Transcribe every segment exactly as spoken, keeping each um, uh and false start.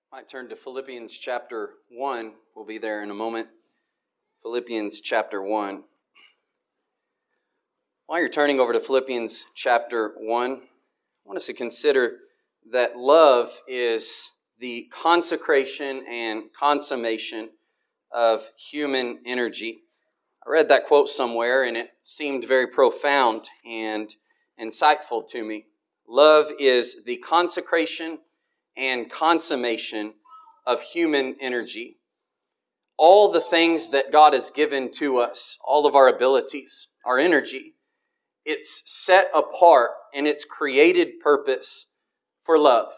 Might turn to Philippians chapter one. We'll be there in a moment. Philippians chapter one. While you're turning over to Philippians chapter one, I want us to consider that love is the consecration and consummation of human energy. I read that quote somewhere and it seemed very profound and insightful to me. Love is the consecration and consummation of human energy. All the things that God has given to us, all of our abilities, our energy, it's set apart in its created purpose for love.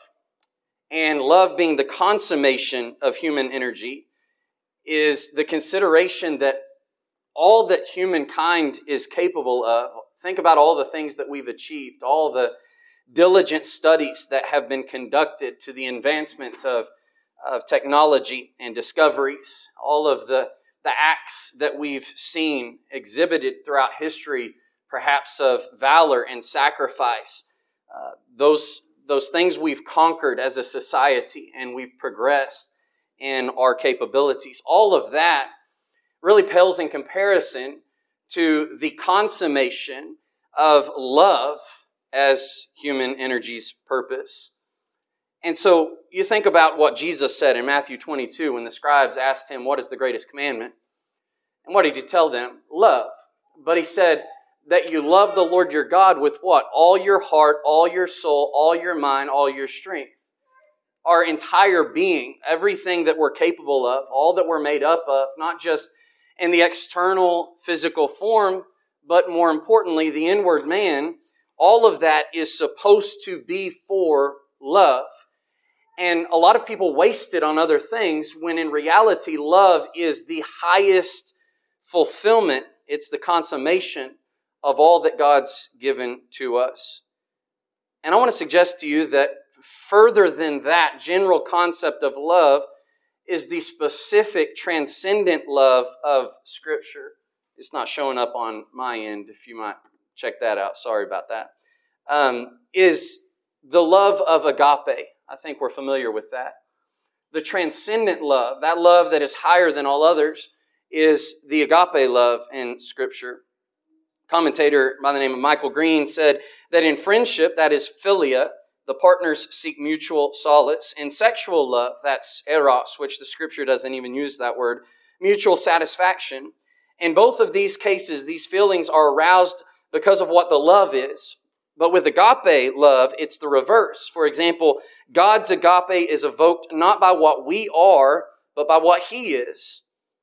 And love being the consummation of human energy is the consideration that all that humankind is capable of. Think about all the things that we've achieved, all the diligent studies that have been conducted to the advancements of, of technology and discoveries, all of the, the acts that we've seen exhibited throughout history, perhaps of valor and sacrifice, uh, those, those things we've conquered as a society and we've progressed in our capabilities. All of that really pales in comparison to the consummation of love as human energy's purpose. And so you think about what Jesus said in Matthew twenty-two when the scribes asked him, what is the greatest commandment? And what did he tell them? Love. But he said that you love the Lord your God with what? All your heart, all your soul, all your mind, all your strength. Our entire being, everything that we're capable of, all that we're made up of, not just in the external physical form, but more importantly, the inward man, all of that is supposed to be for love. And a lot of people waste it on other things when in reality, love is the highest fulfillment. It's the consummation of all that God's given to us. And I want to suggest to you that further than that general concept of love is the specific transcendent love of Scripture. It's not showing up on my end, if you might check that out. Sorry about that. Um, is the love of agape. I think we're familiar with that. The transcendent love, that love that is higher than all others, is the agape love in Scripture. A commentator by the name of Michael Green said that in friendship, that is philia, the partners seek mutual solace. In sexual love, that's eros, which the Scripture doesn't even use that word, mutual satisfaction. In both of these cases, these feelings are aroused because of what the love is. But with agape love, it's the reverse. For example, God's agape is evoked not by what we are, but by what He is.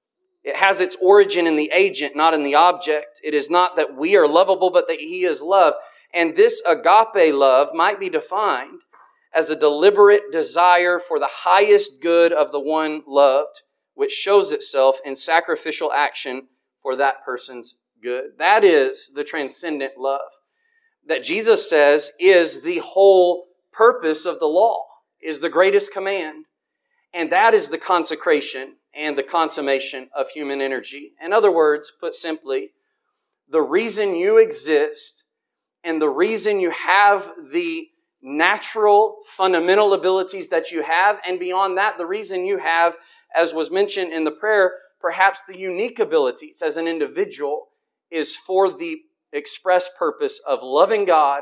It has its origin in the agent, not in the object. It is not that we are lovable, but that He is love. And this agape love might be defined as a deliberate desire for the highest good of the one loved, which shows itself in sacrificial action for that person's good. That is the transcendent love that Jesus says is the whole purpose of the law, is the greatest command. And that is the consecration and the consummation of human energy. In other words, put simply, the reason you exist and the reason you have the natural, fundamental abilities that you have, and beyond that, the reason you have, as was mentioned in the prayer, perhaps the unique abilities as an individual, is for the express purpose of loving God,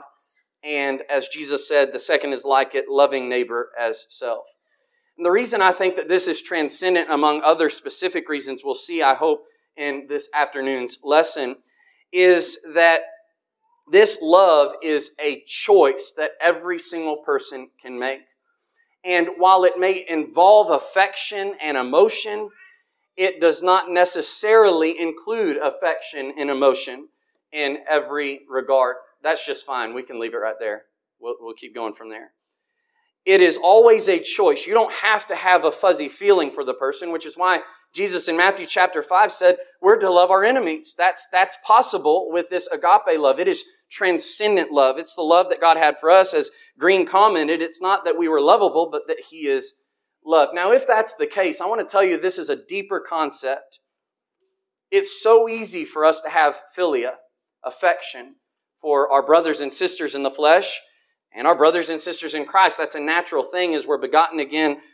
and as Jesus said, the second is like it, loving neighbor as self. And the reason I think that this is transcendent among other specific reasons we'll see, I hope, in this afternoon's lesson, is that this love is a choice that every single person can make. And while it may involve affection and emotion, it does not necessarily include affection and emotion in every regard. That's just fine. We can leave it right there. We'll, we'll keep going from there. It is always a choice. You don't have to have a fuzzy feeling for the person, which is why Jesus in Matthew chapter five said we're to love our enemies. That's, that's possible with this agape love. It is transcendent love. It's the love that God had for us. As Green commented, it's not that we were lovable, but that He is love. Now, if that's the case, I want to tell you this is a deeper concept. It's so easy for us to have philia, affection, for our brothers and sisters in the flesh and our brothers and sisters in Christ. That's a natural thing as we're begotten again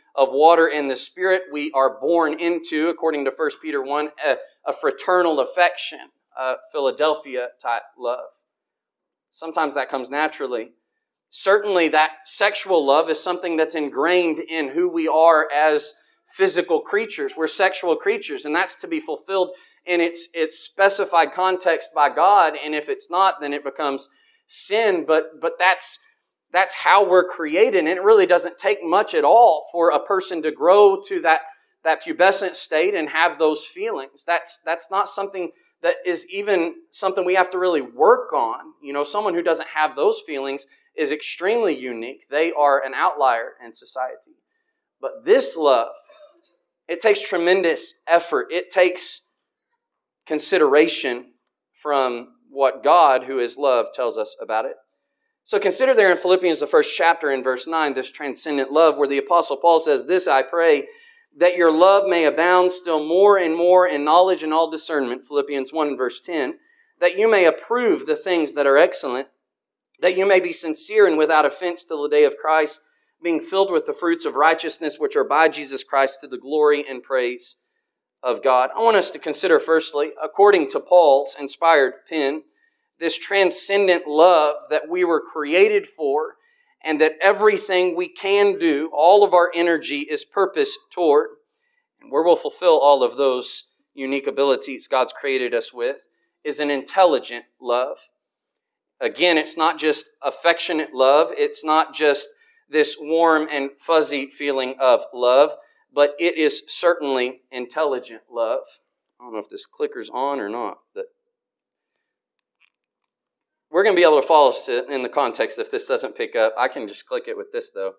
of water and the Spirit, we are born into, according to First Peter one, a, a fraternal affection, a Philadelphia-type love. Sometimes that comes naturally. Certainly that sexual love is something that's ingrained in who we are as physical creatures. We're sexual creatures, and that's to be fulfilled in its, its specified context by God, and if it's not, then it becomes sin. But, but that's, that's how we're created, and it really doesn't take much at all for a person to grow to that, that pubescent state and have those feelings. That's, that's not something that is even something we have to really work on. You know, someone who doesn't have those feelings is extremely unique. They are an outlier in society. But this love, it takes tremendous effort. It takes consideration from what God, who is love, tells us about it. So consider there in Philippians, the first chapter in verse nine, this transcendent love, where the Apostle Paul says, "This I pray, that your love may abound still more and more in knowledge and all discernment," Philippians one and verse ten, "that you may approve the things that are excellent, that you may be sincere and without offense till the day of Christ, being filled with the fruits of righteousness which are by Jesus Christ to the glory and praise of God." I want us to consider firstly, according to Paul's inspired pen, this transcendent love that we were created for, and that everything we can do, all of our energy is purposed toward, and where we'll fulfill all of those unique abilities God's created us with, is an intelligent love. Again, it's not just affectionate love. It's not just this warm and fuzzy feeling of love, but it is certainly intelligent love. I don't know if this clicker's on or not, but we're going to be able to follow in the context if this doesn't pick up. I can just click it with this, though.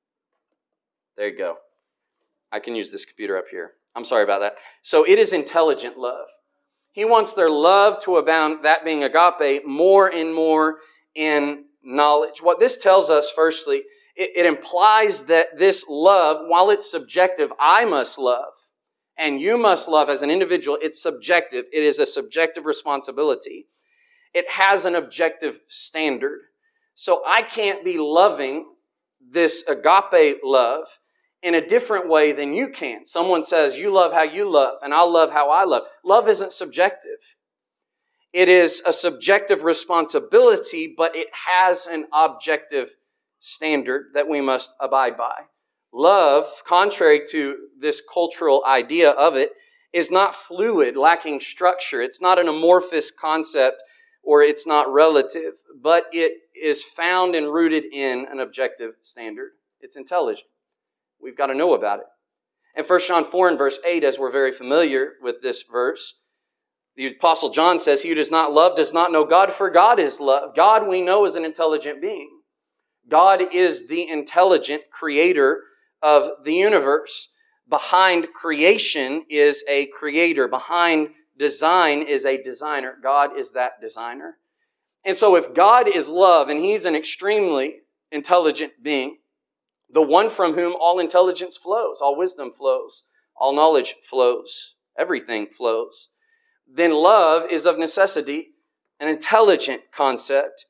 There you go. I can use this computer up here. I'm sorry about that. So it is intelligent love. He wants their love to abound, that being agape, more and more in knowledge. What this tells us, firstly, it, it implies that this love, while it's subjective, I must love, and you must love as an individual, it's subjective. It is a subjective responsibility. It has an objective standard. So I can't be loving this agape love in a different way than you can. Someone says, you love how you love, and I'll love how I love. Love isn't subjective. It is a subjective responsibility, but it has an objective standard that we must abide by. Love, contrary to this cultural idea of it, is not fluid, lacking structure. It's not an amorphous concept, or it's not relative, but it is found and rooted in an objective standard. It's intelligent. We've got to know about it. In First John four and verse eight, as we're very familiar with this verse, the Apostle John says, "He who does not love does not know God, for God is love." God, we know, is an intelligent being. God is the intelligent creator of the universe. Behind creation is a creator. Behind design is a designer. God is that designer. And so if God is love, and He's an extremely intelligent being, the one from whom all intelligence flows, all wisdom flows, all knowledge flows, everything flows, then love is of necessity an intelligent concept,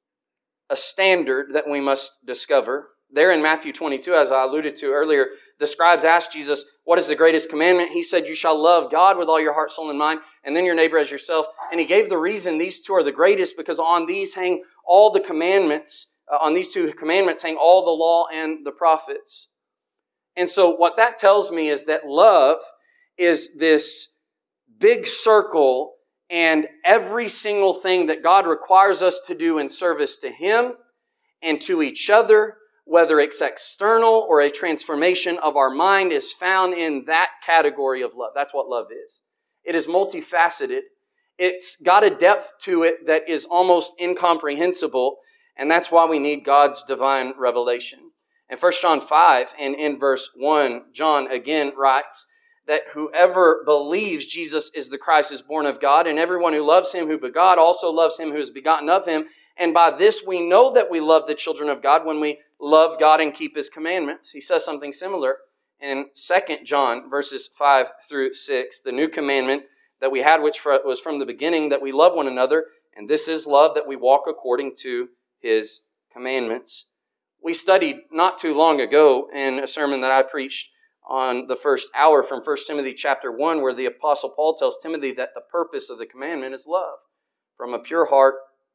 a standard that we must discover. There in Matthew twenty-two, as I alluded to earlier, the scribes asked Jesus, "What is the greatest commandment?" He said, "You shall love God with all your heart, soul, and mind, and then your neighbor as yourself." And He gave the reason these two are the greatest, because on these hang all the commandments, uh, on these two commandments hang all the law and the prophets. And so what that tells me is that love is this big circle, and every single thing that God requires us to do in service to Him and to each other, whether it's external or a transformation of our mind, is found in that category of love. That's what love is. It is multifaceted. It's got a depth to it that is almost incomprehensible, and that's why we need God's divine revelation. In First John five and in verse one, John again writes that whoever believes Jesus is the Christ is born of God, and everyone who loves Him who begot also loves Him who is begotten of Him. And by this we know that we love the children of God, when we love God and keep His commandments. He says something similar in Second John verses five through six. "The new commandment that we had, which was from the beginning, that we love one another, and this is love, that we walk according to His commandments." We studied not too long ago in a sermon that I preached on the first hour from First Timothy chapter one, where the Apostle Paul tells Timothy that the purpose of the commandment is love, from a pure heart,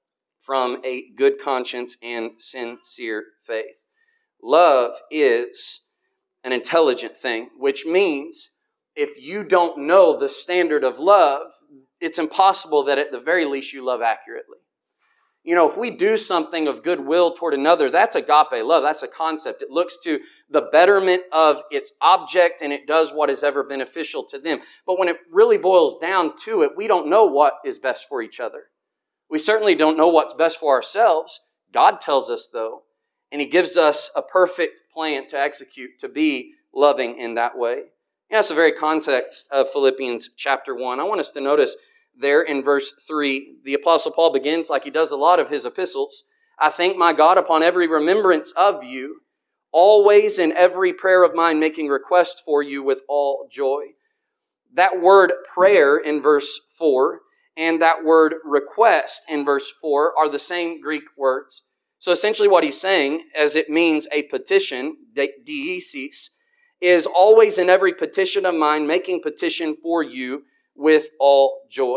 from a good conscience, and sincere faith. Love is an intelligent thing, which means if you don't know the standard of love, it's impossible that at the very least you love accurately. You know, if we do something of goodwill toward another, that's agape love. That's a concept. It looks to the betterment of its object and it does what is ever beneficial to them. But when it really boils down to it, we don't know what is best for each other. We certainly don't know what's best for ourselves. God tells us, though, and He gives us a perfect plan to execute, to be loving in that way. Yeah, that's the very context of Philippians chapter one. I want us to notice there in verse three, the Apostle Paul begins like he does a lot of his epistles. I thank my God upon every remembrance of you, always in every prayer of mine making request for you with all joy. That word prayer in verse four and that word request in verse four are the same Greek words. So essentially what he's saying, as it means a petition, deesis, is always in every petition of mine making petition for you with all joy.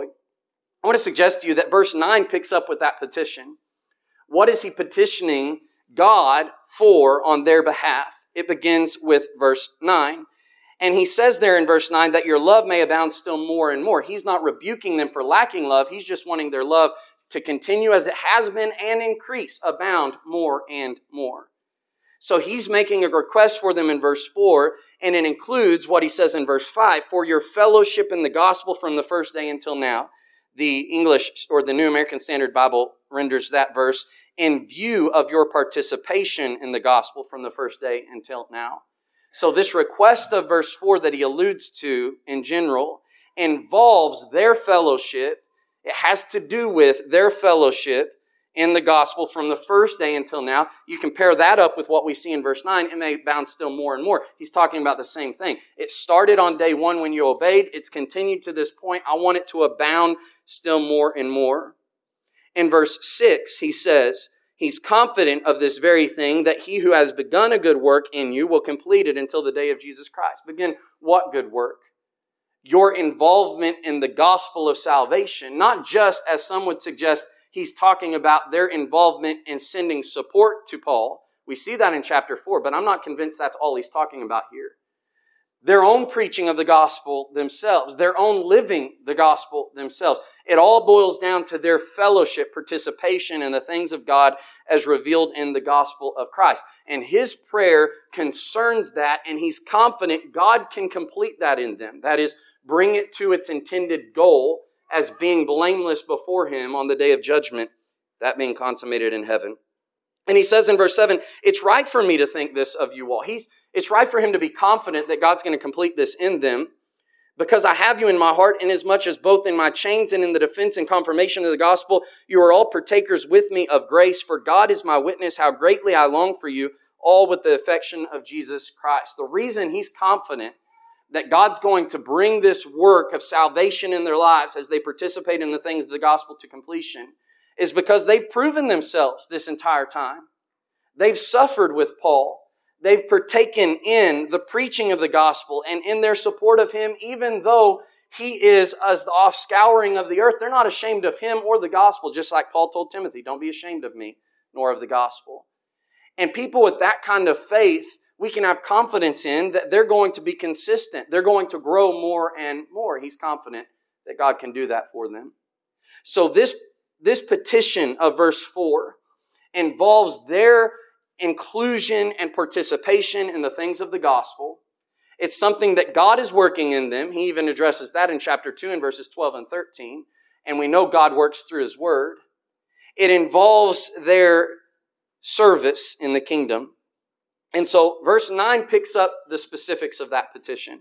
I want to suggest to you that verse nine picks up with that petition. What is he petitioning God for on their behalf? It begins with verse nine. And he says there in verse nine that your love may abound still more and more. He's not rebuking them for lacking love. He's just wanting their love to continue as it has been and increase, abound more and more. So he's making a request for them in verse four, and it includes what he says in verse five, for your fellowship in the gospel from the first day until now. The English or the New American Standard Bible renders that verse, in view of your participation in the gospel from the first day until now. So this request of verse four that he alludes to in general involves their fellowship. It has to do with their fellowship in the gospel from the first day until now. You compare that up with what we see in verse nine, it may abound still more and more. He's talking about the same thing. It started on day one when you obeyed. It's continued to this point. I want it to abound still more and more. In verse six, he says, he's confident of this very thing, that he who has begun a good work in you will complete it until the day of Jesus Christ. Begin what good work? Your involvement in the gospel of salvation, not just, as some would suggest, he's talking about their involvement in sending support to Paul. We see that in chapter four, but I'm not convinced that's all he's talking about here. Their own preaching of the gospel themselves, their own living the gospel themselves. It all boils down to their fellowship, participation in the things of God as revealed in the gospel of Christ. And his prayer concerns that, and he's confident God can complete that in them. That is, bring it to its intended goal as being blameless before him on the day of judgment, that being consummated in heaven. And he says in verse seven, it's right for me to think this of you all. He's, it's right for him to be confident that God's going to complete this in them, because I have you in my heart, inasmuch as both in my chains and in the defense and confirmation of the gospel, you are all partakers with me of grace. For God is my witness, how greatly I long for you, all with the affection of Jesus Christ. The reason he's confident that God's going to bring this work of salvation in their lives as they participate in the things of the gospel to completion is because they've proven themselves this entire time. They've suffered with Paul. They've partaken in the preaching of the gospel and in their support of him, even though he is as the offscouring of the earth. They're not ashamed of him or the gospel, just like Paul told Timothy, don't be ashamed of me, nor of the gospel. And people with that kind of faith, we can have confidence in that they're going to be consistent. They're going to grow more and more. He's confident that God can do that for them. So this, this petition of verse four involves their inclusion and participation in the things of the gospel. It's something that God is working in them. He even addresses that in chapter two in verses twelve and thirteen. And we know God works through His Word. It involves their service in the kingdom. And so verse nine picks up the specifics of that petition.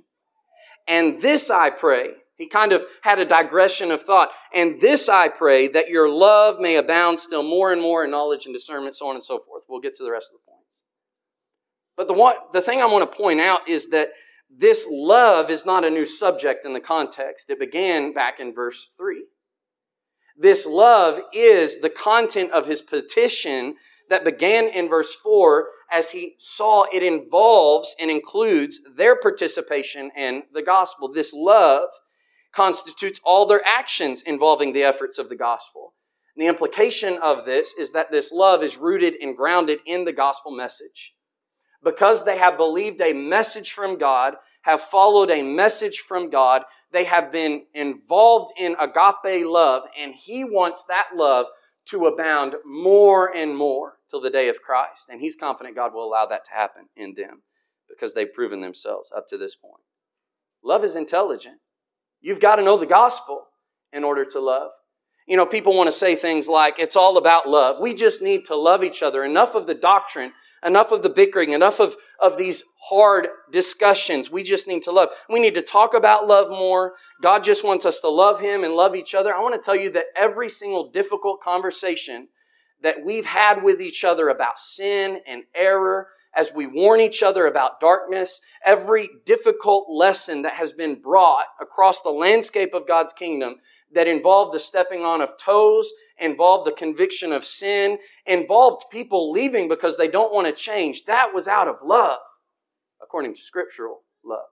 And this I pray. He kind of had a digression of thought. And this I pray, that your love may abound still more and more in knowledge and discernment, so on and so forth. We'll get to the rest of the points. But the one, the thing I want to point out is that this love is not a new subject in the context. It began back in verse three. This love is the content of his petition that began in verse four as he saw it involves and includes their participation in the gospel. This love constitutes all their actions involving the efforts of the gospel. And the implication of this is that this love is rooted and grounded in the gospel message. Because they have believed a message from God, have followed a message from God, they have been involved in agape love, and He wants that love to abound more and more till the day of Christ. And He's confident God will allow that to happen in them because they've proven themselves up to this point. Love is intelligent. You've got to know the gospel in order to love. You know, people want to say things like, it's all about love. We just need to love each other. Enough of the doctrine, enough of the bickering, enough of, of these hard discussions. We just need to love. We need to talk about love more. God just wants us to love Him and love each other. I want to tell you that every single difficult conversation that we've had with each other about sin and error, as we warn each other about darkness, every difficult lesson that has been brought across the landscape of God's kingdom that involved the stepping on of toes, involved the conviction of sin, involved people leaving because they don't want to change. That was out of love, according to scriptural love.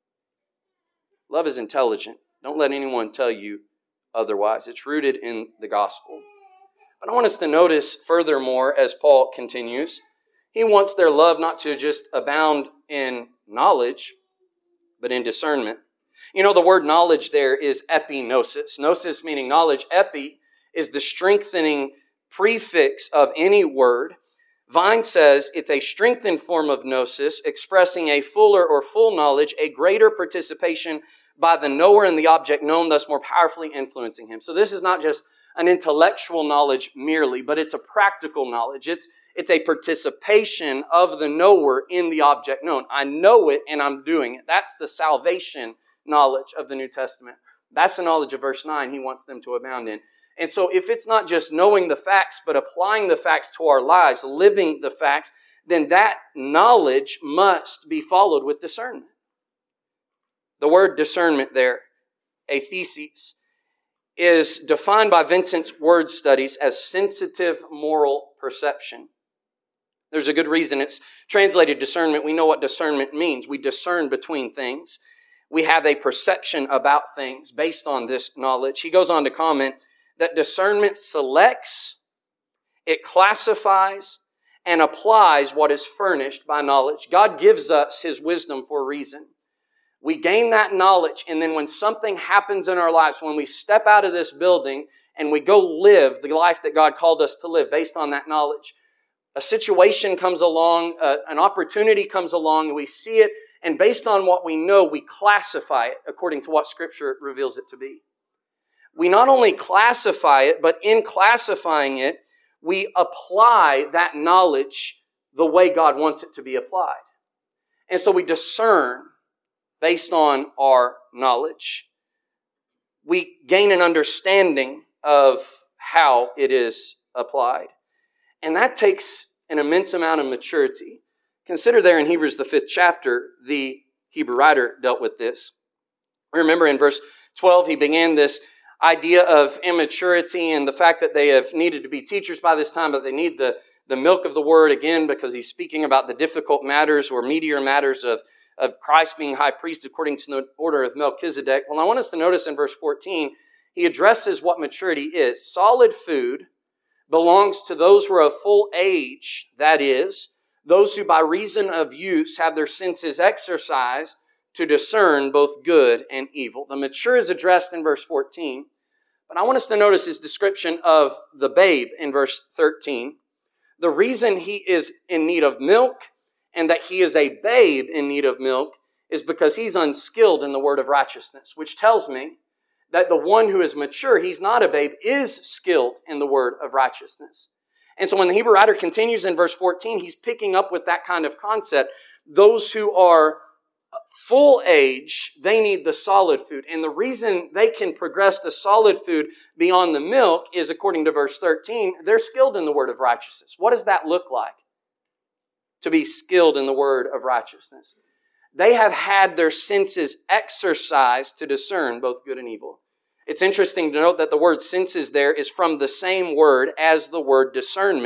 Love is intelligent. Don't let anyone tell you otherwise. It's rooted in the gospel. But I want us to notice furthermore, as Paul continues, he wants their love not to just abound in knowledge, but in discernment. You know, the word knowledge there is epignosis. Gnosis meaning knowledge. Epi is the strengthening prefix of any word. Vine says it's a strengthened form of gnosis, expressing a fuller or full knowledge, a greater participation by the knower in the object known, thus more powerfully influencing him. So this is not just an intellectual knowledge merely, but it's a practical knowledge. It's It's a participation of the knower in the object known. I know it and I'm doing it. That's the salvation knowledge of the New Testament. That's the knowledge of verse nine He wants them to abound in. And so if it's not just knowing the facts, but applying the facts to our lives, living the facts, then that knowledge must be followed with discernment. The word discernment there, athesis, is defined by Vincent's word studies as sensitive moral perception. There's a good reason it's translated discernment. We know what discernment means. We discern between things. We have a perception about things based on this knowledge. He goes on to comment that discernment selects, it classifies, and applies what is furnished by knowledge. God gives us His wisdom for a reason. We gain that knowledge, and then when something happens in our lives, when we step out of this building and we go live the life that God called us to live based on that knowledge, a situation comes along, uh, an opportunity comes along, and we see it, and based on what we know, we classify it according to what Scripture reveals it to be. We not only classify it, but in classifying it, we apply that knowledge the way God wants it to be applied. And so we discern based on our knowledge. We gain an understanding of how it is applied. And that takes an immense amount of maturity. Consider there in Hebrews, the fifth chapter, the Hebrew writer dealt with this. Remember in verse twelve, he began this idea of immaturity and the fact that they have needed to be teachers by this time, but they need the, the milk of the word again because he's speaking about the difficult matters or meatier matters of, of Christ being high priest according to the order of Melchizedek. Well, I want us to notice in verse fourteen, he addresses what maturity is. Solid food belongs to those who are of full age, that is, those who by reason of use have their senses exercised to discern both good and evil. The mature is addressed in verse fourteen, but I want us to notice his description of the babe in verse thirteen. The reason he is in need of milk and that he is a babe in need of milk is because he's unskilled in the word of righteousness, which tells me that the one who is mature, he's not a babe, is skilled in the word of righteousness. And so when the Hebrew writer continues in verse fourteen, he's picking up with that kind of concept. Those who are full age, they need the solid food. And the reason they can progress the solid food beyond the milk is, according to verse thirteen, they're skilled in the word of righteousness. What does that look like? To be skilled in the word of righteousness. They have had their senses exercised to discern both good and evil. It's interesting to note that the word senses there is from the same word as the word discernment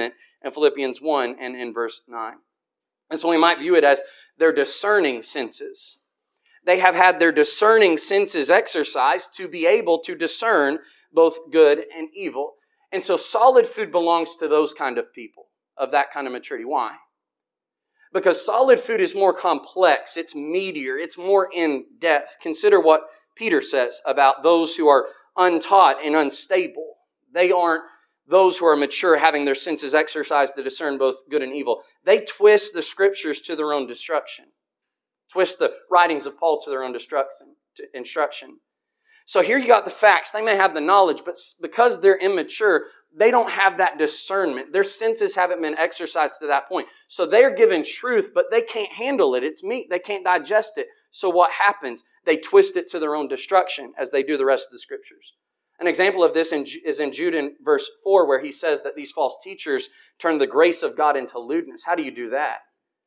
in Philippians one and in verse nine. And so we might view it as their discerning senses. They have had their discerning senses exercised to be able to discern both good and evil. And so solid food belongs to those kind of people, of that kind of maturity. Why? Because solid food is more complex, it's meatier, it's more in depth. Consider what Peter says about those who are untaught and unstable. They aren't those who are mature, having their senses exercised to discern both good and evil. They twist the scriptures to their own destruction. Twist the writings of Paul to their own destruction. To instruction. So here you got the facts. They may have the knowledge, but because they're immature, they don't have that discernment. Their senses haven't been exercised to that point. So they're given truth, but they can't handle it. It's meat. They can't digest it. So what happens? They twist it to their own destruction as they do the rest of the scriptures. An example of this is in Jude in verse four, where he says that these false teachers turn the grace of God into lewdness. How do you do that?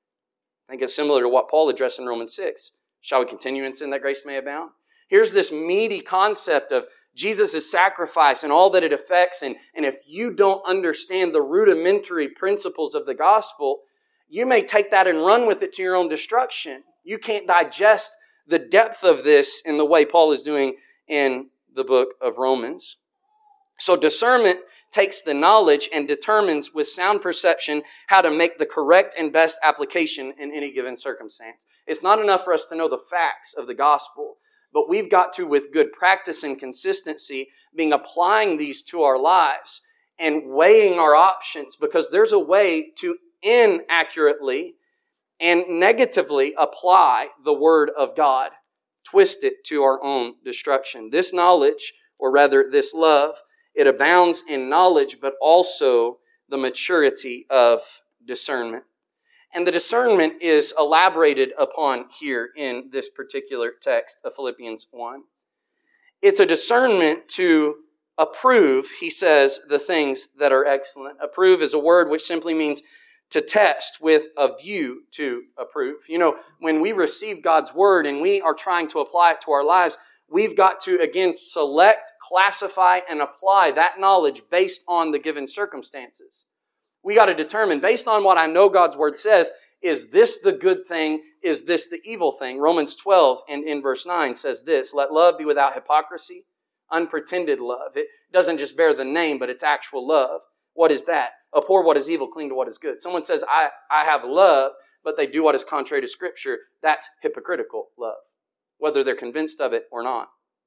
I think it's similar to what Paul addressed in Romans six. Shall we continue in sin that grace may abound? Here's this meaty concept of Jesus' sacrifice and all that it affects. And, and if you don't understand the rudimentary principles of the gospel, you may take that and run with it to your own destruction. You can't digest the depth of this in the way Paul is doing in the book of Romans. So discernment takes the knowledge and determines with sound perception how to make the correct and best application in any given circumstance. It's not enough for us to know the facts of the gospel, but we've got to, with good practice and consistency, being applying these to our lives and weighing our options, because there's a way to inaccurately and negatively apply the Word of God, twist it to our own destruction. This knowledge, or rather this love, it abounds in knowledge, but also the maturity of discernment. And the discernment is elaborated upon here in this particular text of Philippians one. It's a discernment to approve, he says, the things that are excellent. Approve is a word which simply means to test with a view to approve. You know, when we receive God's Word and we are trying to apply it to our lives, we've got to, again, select, classify, and apply that knowledge based on the given circumstances. We got to determine, based on what I know God's Word says, is this the good thing? Is this the evil thing? Romans twelve and in verse nine says this, let love be without hypocrisy, unpretended love. It doesn't just bear the name, but it's actual love. What is that? Abhor what is evil, cling to what is good. Someone says, I, I have love, but they do what is contrary to Scripture. That's hypocritical love, whether they're convinced of it or not.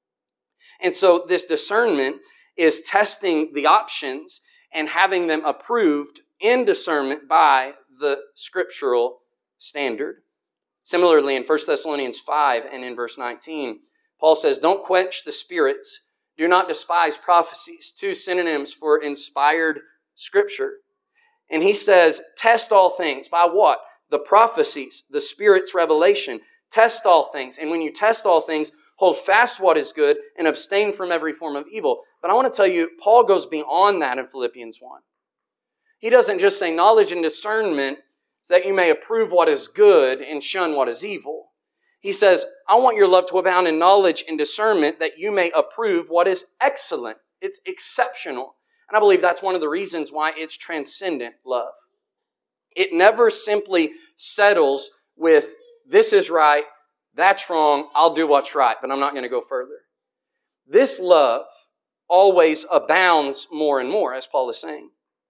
And so this discernment is testing the options and having them approved in discernment by the scriptural standard. Similarly, in First Thessalonians five and in verse nineteen, Paul says, don't quench the spirits, do not despise prophecies, two synonyms for inspired Scripture. And he says, test all things. By what? The prophecies, the Spirit's revelation. Test all things. And when you test all things, hold fast what is good and abstain from every form of evil. But I want to tell you, Paul goes beyond that in Philippians one. He doesn't just say knowledge and discernment so that you may approve what is good and shun what is evil. He says, I want your love to abound in knowledge and discernment that you may approve what is excellent. It's exceptional. And I believe that's one of the reasons why it's transcendent love. It never simply settles with, this is right, that's wrong, I'll do what's right, but I'm not going to go further. This love always abounds more and more, as Paul is saying.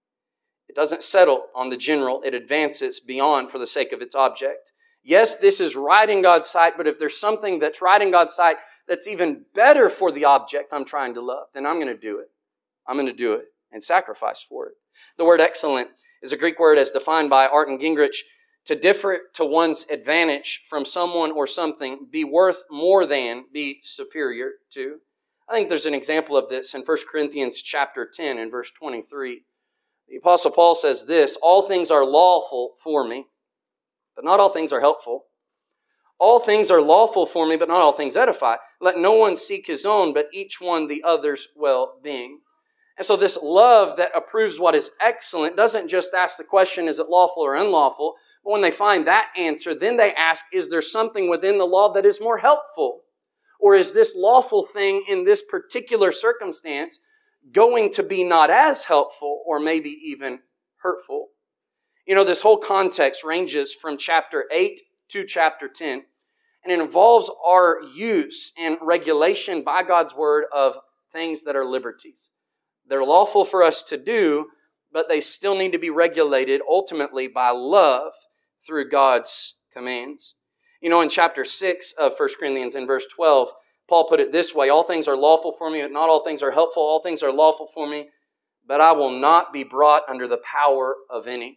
It doesn't settle on the general, it advances beyond for the sake of its object. Yes, this is right in God's sight, but if there's something that's right in God's sight that's even better for the object I'm trying to love, then I'm going to do it. I'm going to do it and sacrifice for it. The word excellent is a Greek word as defined by Arndt and Gingrich, to differ to one's advantage from someone or something, be worth more than, be superior to. I think there's an example of this in First Corinthians chapter ten and verse twenty-three. The Apostle Paul says this, all things are lawful for me, but not all things are helpful. All things are lawful for me, but not all things edify. Let no one seek his own, but each one the other's well-being. And so this love that approves what is excellent doesn't just ask the question, is it lawful or unlawful? But when they find that answer, then they ask, is there something within the law that is more helpful? Or is this lawful thing in this particular circumstance going to be not as helpful or maybe even hurtful. You know, this whole context ranges from chapter eight to chapter ten, and it involves our use and regulation by God's word of things that are liberties. They're lawful for us to do, but they still need to be regulated ultimately by love through God's commands. You know, in chapter six of First Corinthians in verse twelve, Paul put it this way: all things are lawful for me, but not all things are helpful. All things are lawful for me, but I will not be brought under the power of any.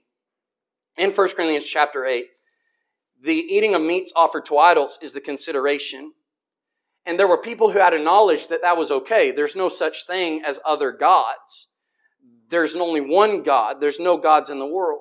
In First Corinthians chapter eight, the eating of meats offered to idols is the consideration. And there were people who had a knowledge that that was okay. There's no such thing as other gods. There's only one God. There's no gods in the world.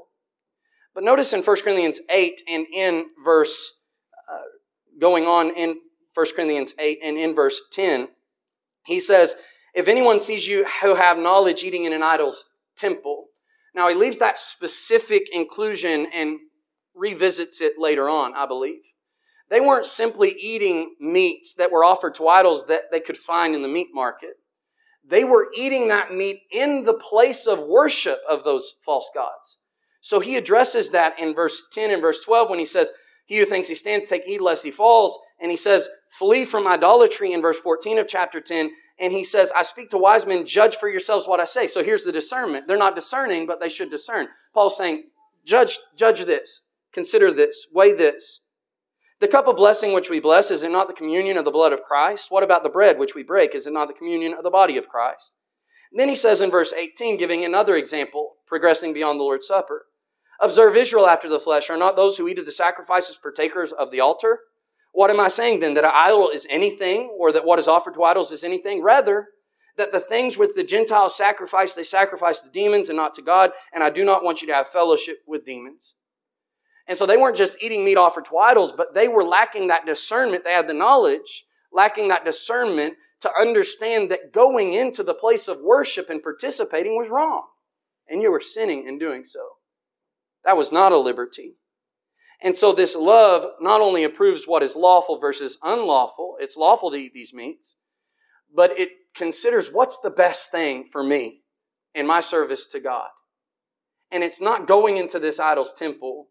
But notice in First Corinthians eight and in verse, uh, going on in First Corinthians eight and in verse ten, he says, if anyone sees you who have knowledge eating in an idol's temple. Now he leaves that specific inclusion and revisits it later on, I believe. They weren't simply eating meats that were offered to idols that they could find in the meat market. They were eating that meat in the place of worship of those false gods. So he addresses that in verse ten and verse twelve when he says, he who thinks he stands, take heed lest he falls. And he says, flee from idolatry in verse fourteen of chapter ten. And he says, I speak to wise men, judge for yourselves what I say. So here's the discernment. They're not discerning, but they should discern. Paul's saying, judge, judge this, consider this, weigh this. The cup of blessing which we bless, is it not the communion of the blood of Christ? What about the bread which we break? Is it not the communion of the body of Christ? And then he says in verse eighteen, giving another example, progressing beyond the Lord's Supper. Observe Israel after the flesh. Are not those who eat of the sacrifices partakers of the altar? What am I saying then? That an idol is anything, or that what is offered to idols is anything? Rather, that the things which the Gentiles sacrifice, they sacrifice to demons and not to God. And I do not want you to have fellowship with demons. And so they weren't just eating meat offered to idols, but they were lacking that discernment. They had the knowledge, lacking that discernment to understand that going into the place of worship and participating was wrong. And you were sinning in doing so. That was not a liberty. And so this love not only approves what is lawful versus unlawful, it's lawful to eat these meats, but it considers what's the best thing for me in my service to God. And it's not going into this idol's temple,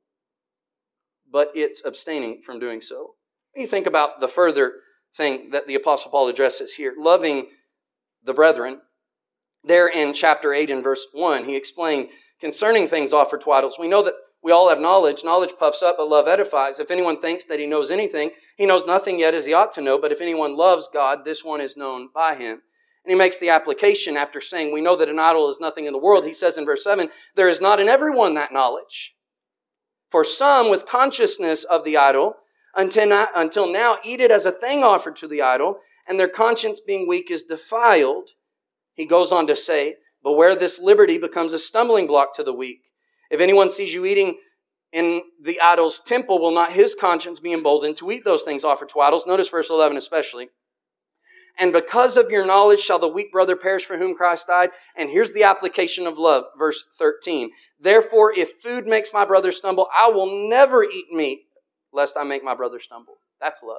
but it's abstaining from doing so. When you think about the further thing that the Apostle Paul addresses here, loving the brethren, there in chapter eight and verse one, he explained concerning things offered to idols. We know that we all have knowledge. Knowledge puffs up, but love edifies. If anyone thinks that he knows anything, he knows nothing yet as he ought to know. But if anyone loves God, this one is known by him. And he makes the application after saying, we know that an idol is nothing in the world. He says in verse seven, there is not in everyone that knowledge. For some with consciousness of the idol, until now, until now eat it as a thing offered to the idol, and their conscience being weak is defiled. He goes on to say, but where this liberty becomes a stumbling block to the weak. If anyone sees you eating in the idol's temple, will not his conscience be emboldened to eat those things offered to idols? Notice verse eleven especially. And because of your knowledge shall the weak brother perish for whom Christ died. And here's the application of love, verse thirteen. Therefore, if food makes my brother stumble, I will never eat meat, lest I make my brother stumble. That's love.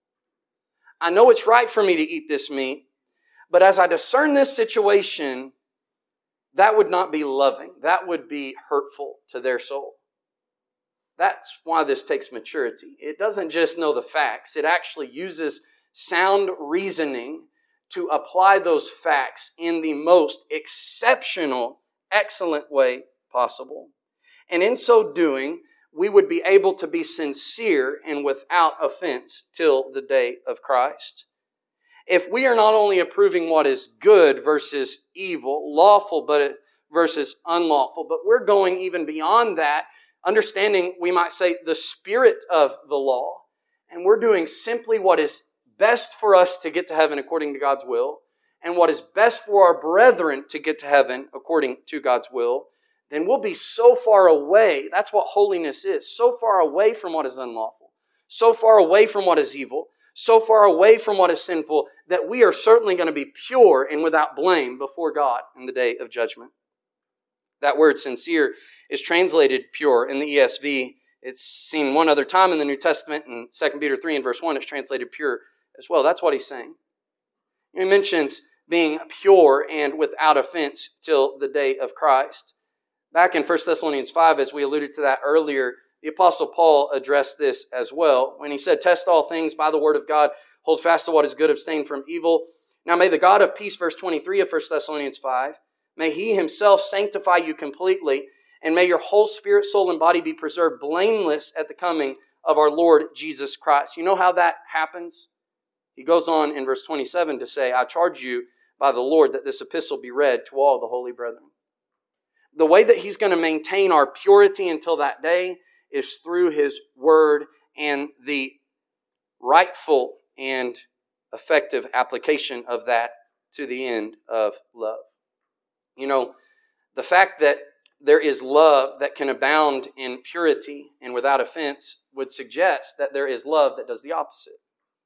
I know it's right for me to eat this meat, but as I discern this situation, that would not be loving. That would be hurtful to their soul. That's why this takes maturity. It doesn't just know the facts. It actually uses sound reasoning to apply those facts in the most exceptional, excellent way possible. And in so doing, we would be able to be sincere and without offense till the day of Christ. If we are not only approving what is good versus evil, lawful but versus unlawful, but we're going even beyond that, understanding, we might say, the spirit of the law, and we're doing simply what is best for us to get to heaven according to God's will, and what is best for our brethren to get to heaven according to God's will, then we'll be so far away. That's what holiness is. So far away from what is unlawful. So far away from what is evil. So far away from what is sinful that we are certainly going to be pure and without blame before God in the day of judgment. That word sincere is translated pure in the E S V. It's seen one other time in the New Testament. In Second Peter three and verse one, it's translated pure as well. That's what he's saying. He mentions being pure and without offense till the day of Christ. Back in First Thessalonians five, as we alluded to that earlier, the Apostle Paul addressed this as well when he said, test all things by the word of God, hold fast to what is good, abstain from evil. Now may the God of peace, verse twenty-three of First Thessalonians five, may He Himself sanctify you completely, and may your whole spirit, soul, and body be preserved blameless at the coming of our Lord Jesus Christ. You know how that happens? He goes on in verse twenty-seven to say, I charge you by the Lord that this epistle be read to all the holy brethren. The way that He's going to maintain our purity until that day is through His Word and the rightful and effective application of that to the end of love. You know, the fact that there is love that can abound in purity and without offense would suggest that there is love that does the opposite.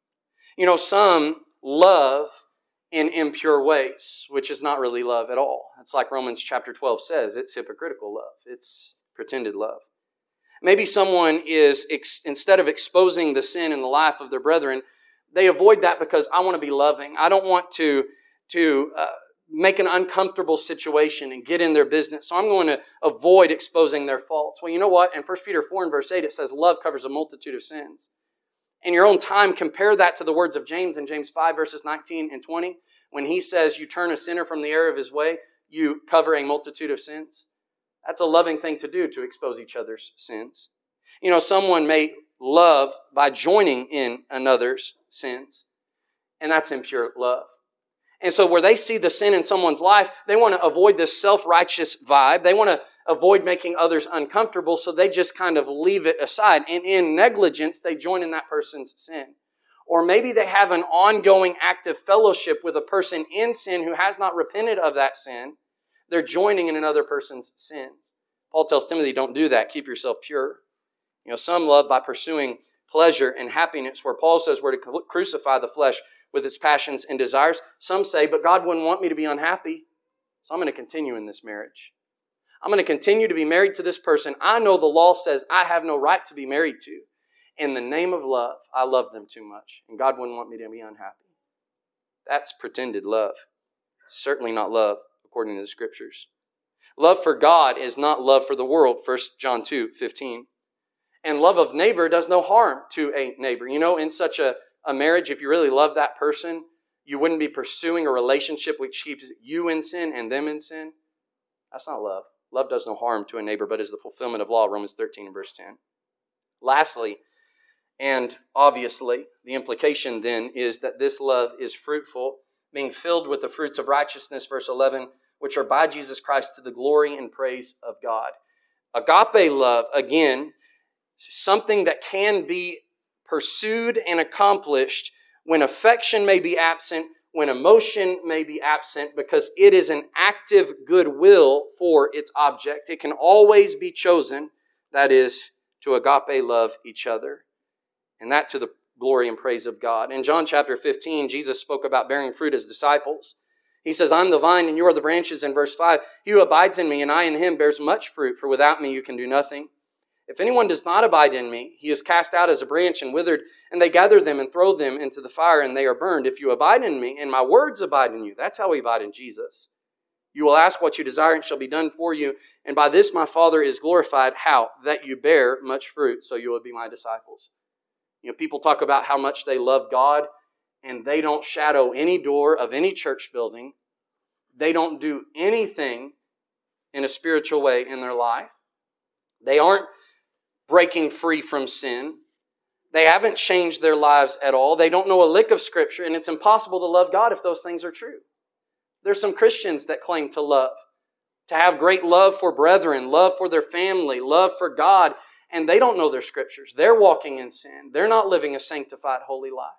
You know, some love in impure ways, which is not really love at all. It's like Romans chapter twelve says, it's hypocritical love. It's pretended love. Maybe someone is, ex- instead of exposing the sin in the life of their brethren, they avoid that because I want to be loving. I don't want to, to uh, make an uncomfortable situation and get in their business. So I'm going to avoid exposing their faults. Well, you know what? In First Peter four and verse eight, it says, love covers a multitude of sins. In your own time, compare that to the words of James in James five, verses nineteen and twenty. When he says, you turn a sinner from the error of his way, you cover a multitude of sins. That's a loving thing to do, to expose each other's sins. You know, someone may love by joining in another's sins, and that's impure love. And so where they see the sin in someone's life, they want to avoid this self-righteous vibe. They want to avoid making others uncomfortable, so they just kind of leave it aside. And in negligence, they join in that person's sin. Or maybe they have an ongoing active fellowship with a person in sin who has not repented of that sin. They're joining in another person's sins. Paul tells Timothy, don't do that. Keep yourself pure. You know, some love by pursuing pleasure and happiness, where Paul says we're to crucify the flesh with its passions and desires. Some say, but God wouldn't want me to be unhappy, so I'm going to continue in this marriage. I'm going to continue to be married to this person I know the law says I have no right to be married to. In the name of love, I love them too much, and God wouldn't want me to be unhappy. That's pretended love. Certainly not love according to the Scriptures. Love for God is not love for the world, First John two fifteen. And love of neighbor does no harm to a neighbor. You know, in such a, a marriage, if you really love that person, you wouldn't be pursuing a relationship which keeps you in sin and them in sin. That's not love. Love does no harm to a neighbor, but is the fulfillment of law, Romans thirteen and verse ten. Lastly, and obviously, the implication then is that this love is fruitful, being filled with the fruits of righteousness, verse eleven, which are by Jesus Christ to the glory and praise of God. Agape love, again, something that can be pursued and accomplished when affection may be absent, when emotion may be absent, because it is an active goodwill for its object. It can always be chosen, that is, to agape love each other, and that to the glory and praise of God. In John chapter fifteen, Jesus spoke about bearing fruit as disciples. He says, I'm the vine and you are the branches, in verse five. He who abides in me and I in him bears much fruit, for without me you can do nothing. If anyone does not abide in me, he is cast out as a branch and withered, and they gather them and throw them into the fire, and they are burned. If you abide in me, and my words abide in you, that's how we abide in Jesus. You will ask what you desire, and it shall be done for you. And by this my Father is glorified. How? That you bear much fruit, so you will be my disciples. You know, people talk about how much they love God, and they don't shadow any door of any church building. They don't do anything in a spiritual way in their life. They aren't breaking free from sin. They haven't changed their lives at all. They don't know a lick of Scripture, and it's impossible to love God if those things are true. There's some Christians that claim to love, to have great love for brethren, love for their family, love for God, and they don't know their Scriptures. They're walking in sin. They're not living a sanctified, holy life.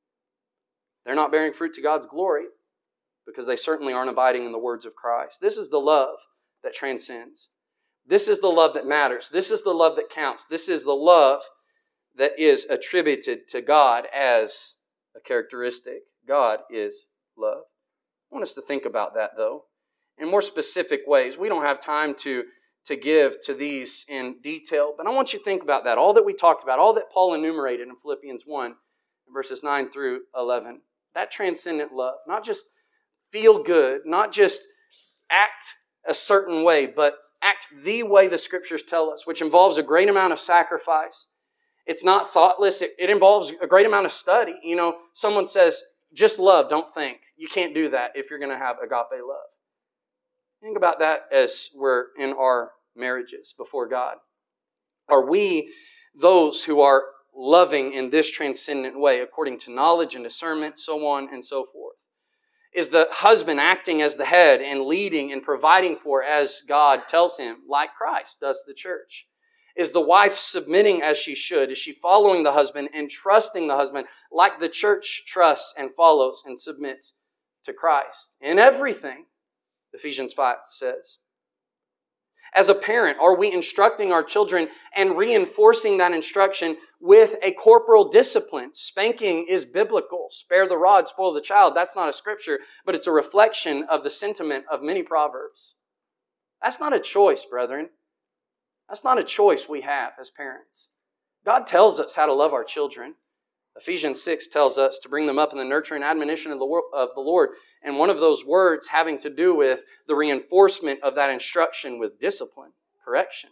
They're not bearing fruit to God's glory because they certainly aren't abiding in the words of Christ. This is the love that transcends. This is the love that matters. This is the love that counts. This is the love that is attributed to God as a characteristic. God is love. I want us to think about that, though, in more specific ways. We don't have time to, to give to these in detail, but I want you to think about that. All that we talked about, all that Paul enumerated in Philippians one, verses nine through eleven, that transcendent love, not just feel good, not just act a certain way, but act the way the Scriptures tell us, which involves a great amount of sacrifice. It's not thoughtless. It, it involves a great amount of study. You know, someone says, just love, don't think. You can't do that if you're going to have agape love. Think about that as we're in our marriages before God. Are we those who are loving in this transcendent way according to knowledge and discernment, so on and so forth? Is the husband acting as the head and leading and providing for as God tells him, like Christ does the church? Is the wife submitting as she should? Is she following the husband and trusting the husband like the church trusts and follows and submits to Christ? In everything, Ephesians five says. As a parent, are we instructing our children and reinforcing that instruction with a corporal discipline? Spanking is biblical. Spare the rod, spoil the child. That's not a scripture, but it's a reflection of the sentiment of many proverbs. That's not a choice, brethren. That's not a choice we have as parents. God tells us how to love our children. Ephesians six tells us to bring them up in the nurture and admonition of the, of the Lord. And one of those words having to do with the reinforcement of that instruction with discipline, correction.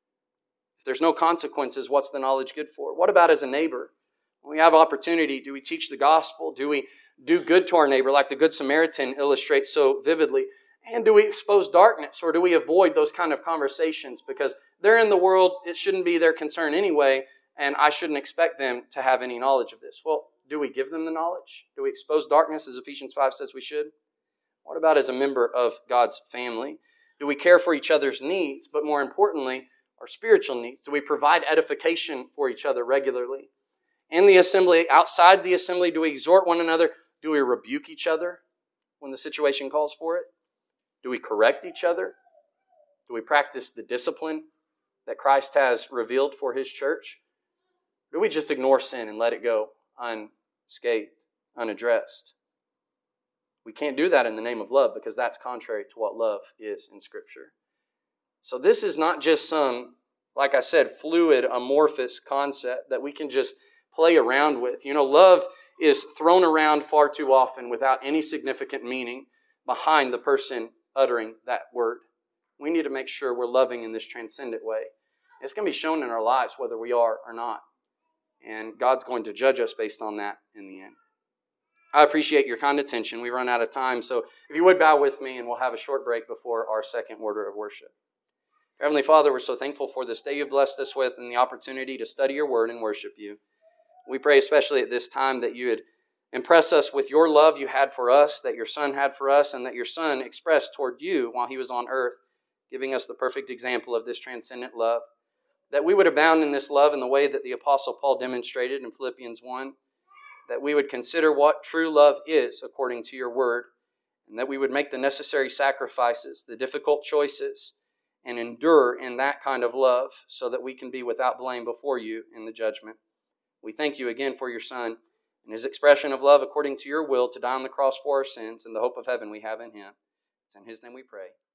If there's no consequences, what's the knowledge good for? What about as a neighbor? When we have opportunity, do we teach the gospel? Do we do good to our neighbor like the Good Samaritan illustrates so vividly? And do we expose darkness, or do we avoid those kind of conversations because they're in the world, it shouldn't be their concern anyway, and I shouldn't expect them to have any knowledge of this? Well, do we give them the knowledge? Do we expose darkness as Ephesians five says we should? What about as a member of God's family? Do we care for each other's needs, but more importantly, our spiritual needs? Do we provide edification for each other regularly? In the assembly, outside the assembly, do we exhort one another? Do we rebuke each other when the situation calls for it? Do we correct each other? Do we practice the discipline that Christ has revealed for His church? Or do we just ignore sin and let it go unscathed, unaddressed? We can't do that in the name of love because that's contrary to what love is in Scripture. So this is not just some, like I said, fluid, amorphous concept that we can just play around with. You know, love is thrown around far too often without any significant meaning behind the person uttering that word. We need to make sure we're loving in this transcendent way. It's going to be shown in our lives whether we are or not. And God's going to judge us based on that in the end. I appreciate your kind attention. We run out of time, so if you would bow with me and we'll have a short break before our second order of worship. Heavenly Father, we're so thankful for this day you've blessed us with and the opportunity to study your word and worship you. We pray especially at this time that you would impress us with your love you had for us, that your Son had for us, and that your Son expressed toward you while He was on earth, giving us the perfect example of this transcendent love. That we would abound in this love in the way that the Apostle Paul demonstrated in Philippians one, that we would consider what true love is according to your word, and that we would make the necessary sacrifices, the difficult choices, and endure in that kind of love so that we can be without blame before you in the judgment. We thank you again for your Son and His expression of love according to your will to die on the cross for our sins and the hope of heaven we have in Him. It's in His name we pray.